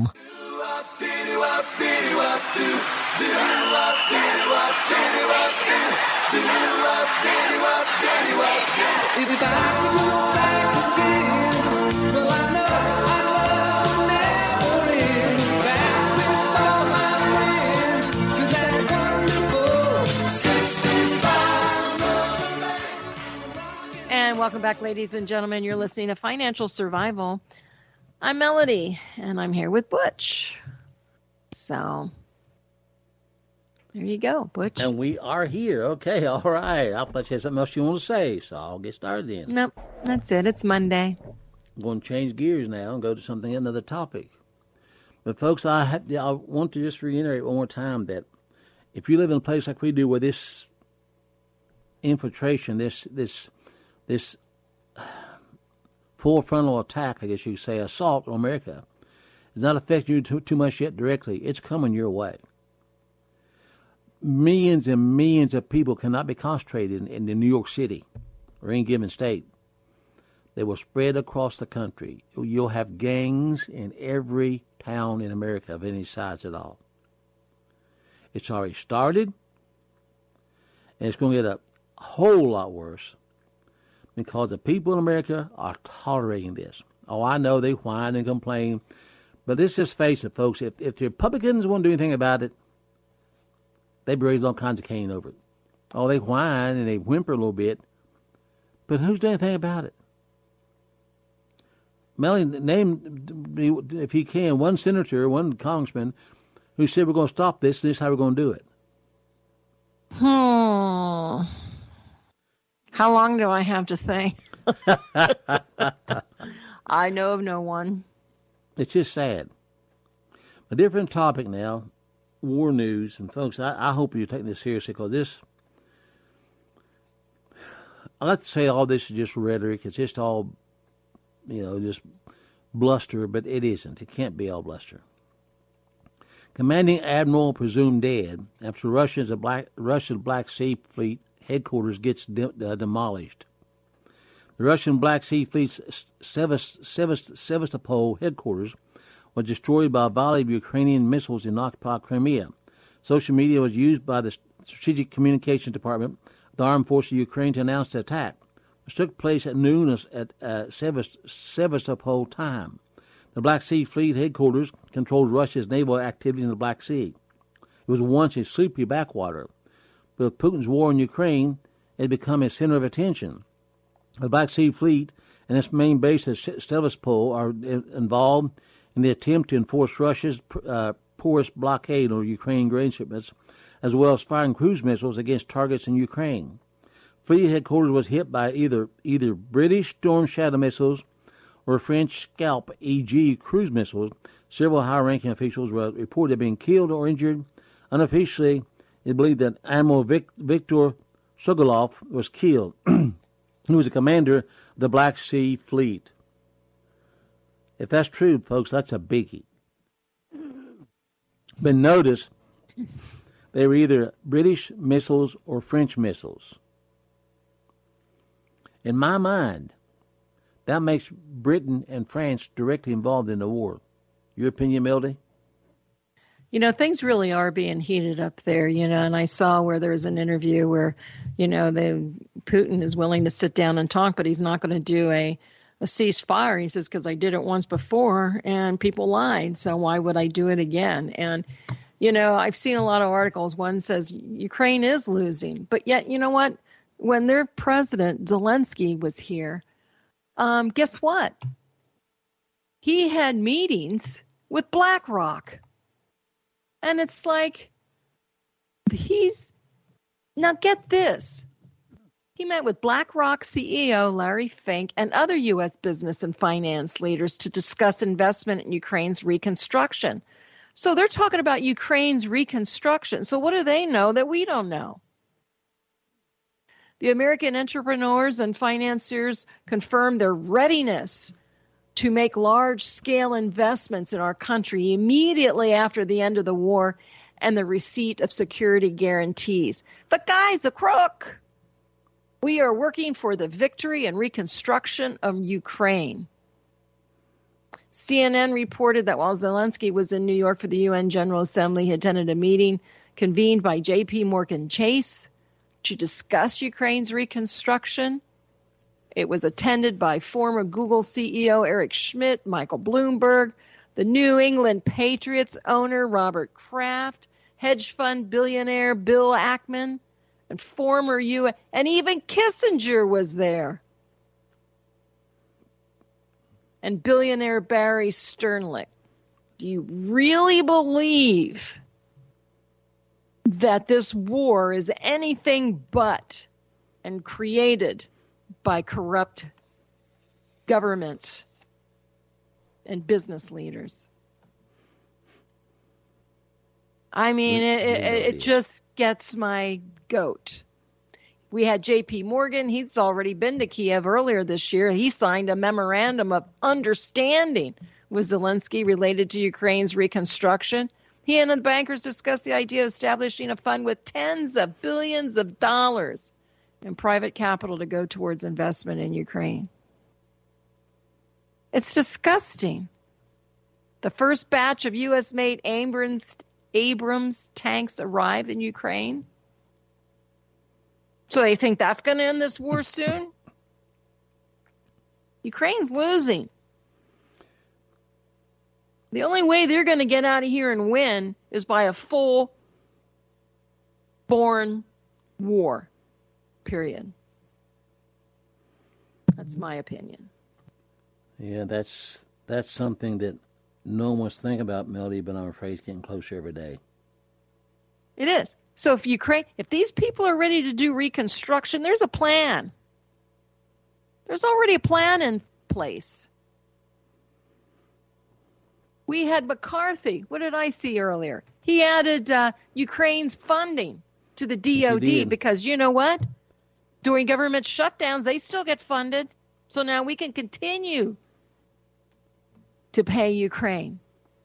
If I could go back again, well, I know I'd love never end. Back with all my friends to that wonderful 65. And welcome back, ladies and gentlemen. You're listening to Financial Survival. I'm Melody, and I'm here with Butch. So, there you go, Butch. And we are here. Okay, all right. I thought you had something else you want to say, so I'll get started then. Nope, that's it. It's Monday. I'm going to change gears now and go to another topic. But, folks, I want to just reiterate one more time that if you live in a place like we do where this infiltration, this full frontal attack, I guess you could say, assault on America, is not affecting you too much yet directly. It's coming your way. Millions and millions of people cannot be concentrated in New York City or any given state. They will spread across the country. You'll have gangs in every town in America of any size at all. It's already started, and it's going to get a whole lot worse because the people in America are tolerating this. Oh, I know they whine and complain, but let's just face it, folks. If the Republicans won't do anything about it, they raise all kinds of cane over it. Oh, they whine and they whimper a little bit, but who's doing anything about it? Melanie, name, if you can, one senator, one congressman who said we're going to stop this and this is how we're going to do it. How long do I have to think? I know of no one. It's just sad. A different topic now, war news. And folks, I hope you're taking this seriously, because this, I like to say all this is just rhetoric. It's just all, just bluster, but it isn't. It can't be all bluster. Commanding admiral presumed dead after Russia's Black Sea Fleet headquarters gets demolished. The Russian Black Sea Fleet's Sevastopol headquarters was destroyed by a volley of Ukrainian missiles in occupied Crimea. Social media was used by the Strategic Communications Department of the Armed Forces of Ukraine to announce the attack, which took place at noon at Sevastopol time. The Black Sea Fleet headquarters controls Russia's naval activities in the Black Sea. It was once a sleepy backwater, but with Putin's war in Ukraine, it had become a center of attention. The Black Sea Fleet and its main base at Sevastopol are involved in the attempt to enforce Russia's porous blockade on Ukrainian grain shipments, as well as firing cruise missiles against targets in Ukraine. Fleet headquarters was hit by either British Storm Shadow missiles or French Scalp EG cruise missiles. Several high-ranking officials were reported to have been killed or injured. Unofficially, it believed that Admiral Viktor Sugalov was killed. He was the commander of the Black Sea Fleet. If that's true, folks, that's a biggie. But notice, they were either British missiles or French missiles. In my mind, that makes Britain and France directly involved in the war. Your opinion, Melody? Things really are being heated up there, and I saw where there was an interview where, Putin is willing to sit down and talk, but he's not going to do a ceasefire. He says, because I did it once before and people lied, so why would I do it again? And, I've seen a lot of articles. One says Ukraine is losing, but yet, you know what? When their president, Zelensky, was here, guess what? He had meetings with BlackRock. And it's like, now get this. He met with BlackRock CEO Larry Fink and other U.S. business and finance leaders to discuss investment in Ukraine's reconstruction. So they're talking about Ukraine's reconstruction. So what do they know that we don't know? The American entrepreneurs and financiers confirmed their readiness to make large-scale investments in our country immediately after the end of the war and the receipt of security guarantees. The guy's a crook. We are working for the victory and reconstruction of Ukraine. CNN reported that while Zelensky was in New York for the UN General Assembly, he attended a meeting convened by J.P. Morgan Chase to discuss Ukraine's reconstruction. It was attended by former Google CEO Eric Schmidt, Michael Bloomberg, the New England Patriots owner Robert Kraft, hedge fund billionaire Bill Ackman, and former UN, and even Kissinger was there. And billionaire Barry Sternlicht. Do you really believe that this war is anything but and created by corrupt governments and business leaders? I mean, it just gets my goat. We had J.P. Morgan. He's already been to Kiev earlier this year. He signed a memorandum of understanding with Zelensky related to Ukraine's reconstruction. He and the bankers discussed the idea of establishing a fund with tens of billions of dollars in private capital to go towards investment in Ukraine. It's disgusting. The first batch of U.S.-made Abrams tanks arrived in Ukraine. So they think that's going to end this war soon? Ukraine's losing. The only way they're going to get out of here and win is by a full-born war, period. That's my opinion. Yeah, that's something that no one wants to think about, Melody, but I'm afraid it's getting closer every day. It is. So if these people are ready to do reconstruction, there's a plan. There's already a plan in place. We had McCarthy. What did I see earlier? He added Ukraine's funding to the DOD because you know what? During government shutdowns, they still get funded. So now we can continue to pay Ukraine.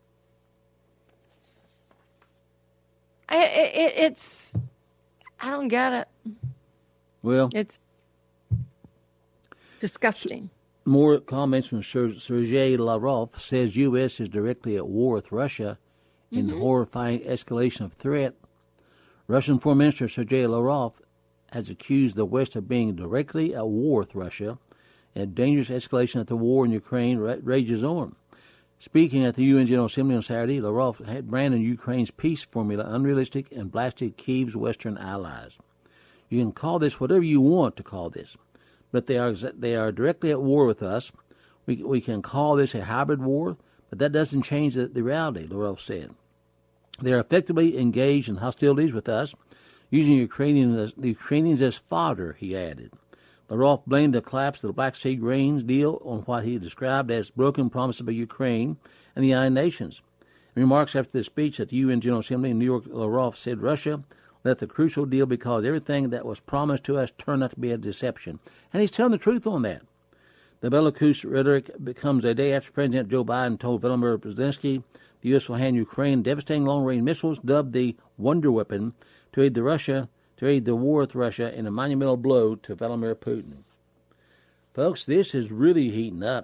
I don't get it. Well, it's disgusting. More comments from Sergei Lavrov says U.S. is directly at war with Russia in the horrifying escalation of threat. Russian Foreign Minister Sergei Lavrov has accused the West of being directly at war with Russia, and dangerous escalation of the war in Ukraine rages on. Speaking at the UN General Assembly on Saturday, Lavrov had branded Ukraine's peace formula unrealistic and blasted Kyiv's Western allies. You can call this whatever you want to call this, but they are directly at war with us. We can call this a hybrid war, but that doesn't change the reality, Lavrov said. They are effectively engaged in hostilities with us, using the Ukrainians as fodder, he added. Lavrov blamed the collapse of the Black Sea grains deal on what he described as broken promises by Ukraine and the United Nations. In remarks after the speech at the UN General Assembly in New York, Lavrov said Russia left the crucial deal because everything that was promised to us turned out to be a deception. And he's telling the truth on that. The Belarus rhetoric comes a day after President Joe Biden told Vladimir Zelensky the U.S. will hand Ukraine devastating long-range missiles dubbed the Wonder Weapon to aid the war with Russia in a monumental blow to Vladimir Putin. Folks, this is really heating up.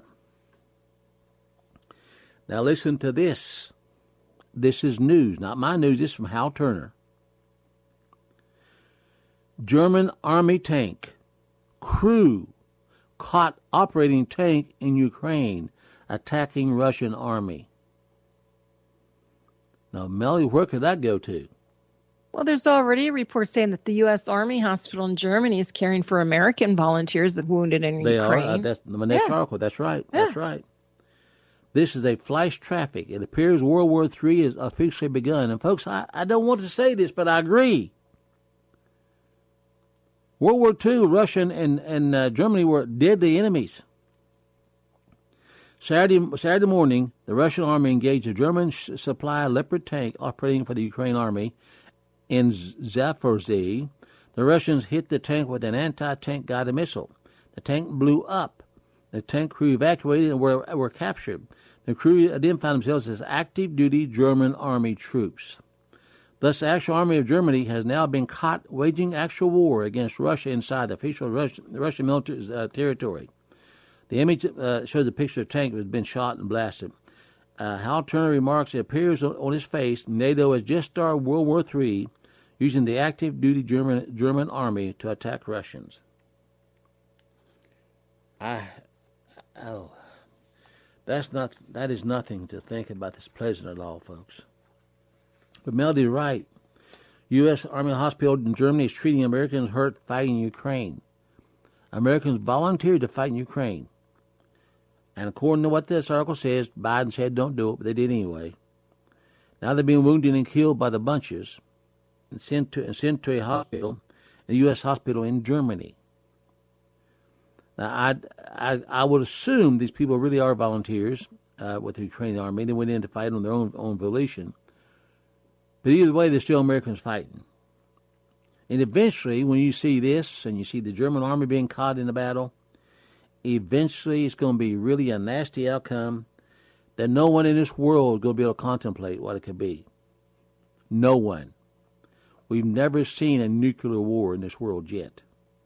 Now listen to this. This is news, not my news. This is from Hal Turner. German army tank crew caught operating tank in Ukraine attacking Russian army. Now, Melly, where could that go to? Well, there's already a report saying that the U.S. Army Hospital in Germany is caring for American volunteers that wounded in Ukraine. They are. That's the next article. That's right. Yeah. That's right. This is a flash traffic. It appears World War III has officially begun. And, folks, I don't want to say this, but I agree. World War II, Russia and Germany were deadly enemies. Saturday morning, the Russian army engaged a German supply Leopard tank operating for the Ukraine army in Zaporizhzhia. The Russians hit the tank with an anti-tank guided missile. The tank blew up. The tank crew evacuated and were captured. The crew identified themselves as active-duty German army troops. Thus, the actual army of Germany has now been caught waging actual war against Russia inside the official Russian military territory. The image shows a picture of a tank that has been shot and blasted. Hal Turner remarks, it appears on his face NATO has just started World War III using the active-duty German army to attack Russians. That is nothing to think about this president at all, folks. But Melody Wright, U.S. Army Hospital in Germany is treating Americans hurt fighting Ukraine. Americans volunteered to fight in Ukraine. And according to what this article says, Biden said don't do it, but they did anyway. Now they're being wounded and killed by the bunches and sent to a hospital, a U.S. hospital in Germany. Now, I would assume these people really are volunteers with the Ukrainian army. They went in to fight on their own volition. But either way, they're still Americans fighting. And eventually, when you see this and you see the German army being caught in the battle, eventually it's going to be really a nasty outcome that no one in this world is going to be able to contemplate what it could be. No one. We've never seen a nuclear war in this world yet.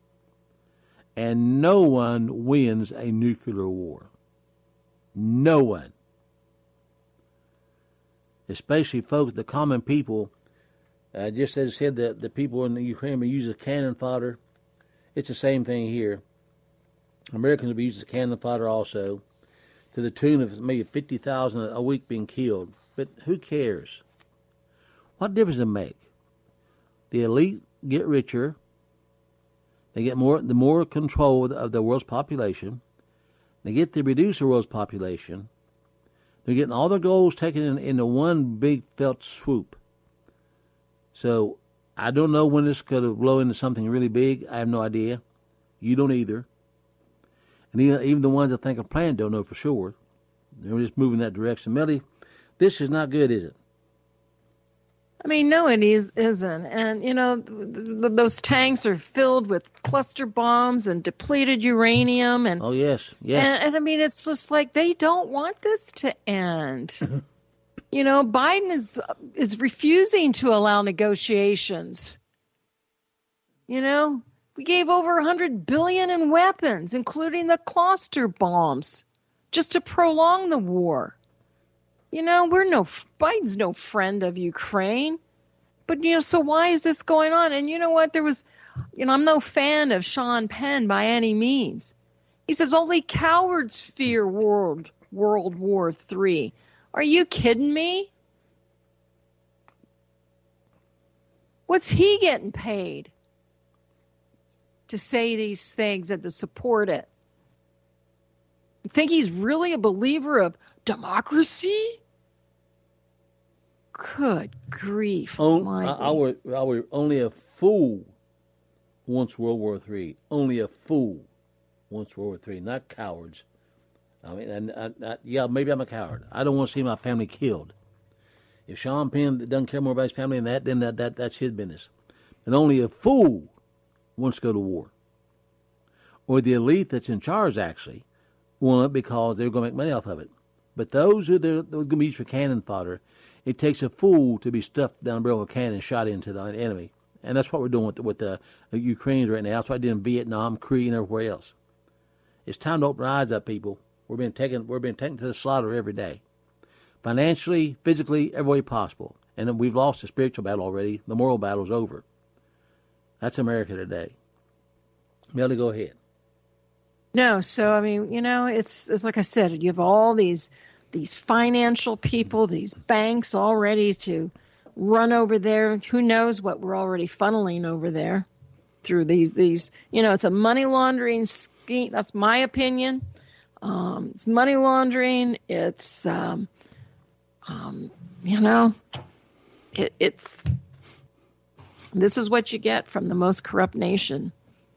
And no one wins a nuclear war. No one. Especially, folks, the common people, just as I said, the people in the Ukraine use as cannon fodder. It's the same thing here. Americans will be used as cannon fodder also, to the tune of maybe 50,000 a week being killed. But who cares? What difference does it make? The elite get richer. They get the more control of the world's population. They get to reduce the world's population. They're getting all their goals taken into one big felt swoop. So I don't know when this could blow into something really big. I have no idea. You don't either. And even the ones that think are planned don't know for sure. They're just moving that direction. Melody, This is not good, is it? I mean, no, it isn't. And, those tanks are filled with cluster bombs and depleted uranium. And oh, yes. And I mean, it's just like they don't want this to end. Biden is refusing to allow negotiations. We gave over $100 billion in weapons, including the cluster bombs, just to prolong the war. Biden's no friend of Ukraine. But, so why is this going on? And you know what? I'm no fan of Sean Penn by any means. He says only cowards fear World War III. Are you kidding me? What's he getting paid to say these things and to support it? You think he's really a believer of democracy? Good grief. Only a fool wants World War III. Only a fool wants World War III, not cowards. I mean, maybe I'm a coward. I don't want to see my family killed. If Sean Penn doesn't care more about his family than that, then that's his business. And only a fool wants to go to war. Or the elite that's in charge, actually, want it because they're going to make money off of it. But those who are going to be used for cannon fodder, it takes a fool to be stuffed down the barrel of a cannon and shot into the enemy. And that's what we're doing with the Ukrainians right now. That's what I did in Vietnam, Korea, and everywhere else. It's time to open our eyes up, people. We're being taken to the slaughter every day. Financially, physically, every way possible. And we've lost the spiritual battle already. The moral battle is over. That's America today. Melody, go ahead. No, so, I mean, it's like I said, you have all these financial people, these banks all ready to run over there. Who knows what we're already funneling over there through these it's a money laundering scheme. That's my opinion. It's money laundering. It's, this is what you get from the most corrupt nation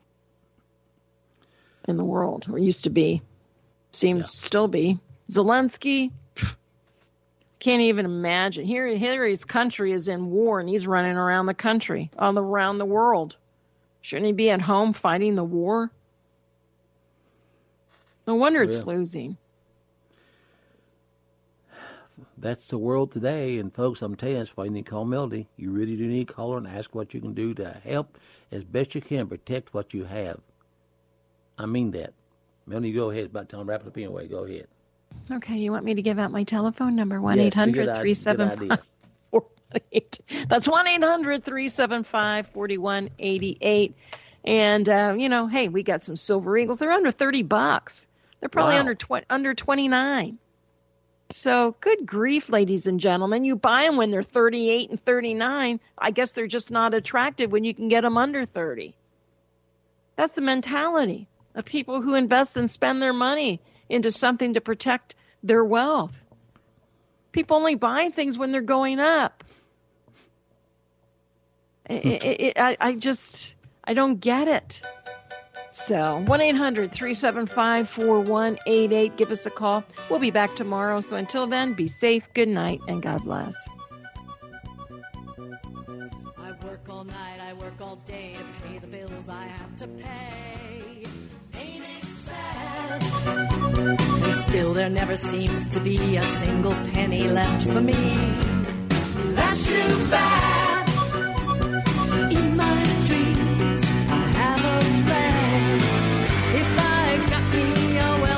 in the world, or used to be, seems to still be. Zelensky, can't even imagine. Hillary's country is in war, and he's running around the country, around the world. Shouldn't he be at home fighting the war? No wonder it's losing. That's the world today, and folks, I'm telling you, that's why you need to call Melody. You really do need to call her and ask what you can do to help as best you can protect what you have. I mean that. Melody, go ahead. It's about time to wrap it up anyway. Go ahead. Okay, you want me to give out my telephone number? 1-800-375-4188. That's 1-800-375-4188. And, hey, we got some Silver Eagles. They're under $30. They're probably under 29. So good grief, ladies and gentlemen. You buy them when they're 38 and 39. I guess they're just not attractive when you can get them under 30. That's the mentality of people who invest and spend their money into something to protect their wealth. People only buy things when they're going up. I don't get it. So 1-800-375-4188. Give us a call. We'll be back tomorrow. So until then, be safe, good night, and God bless. I work all night, I work all day to pay the bills I have to pay. Ain't it sad? And still there never seems to be a single penny left for me. That's too bad. In my dreams, I have a plan. If I got me a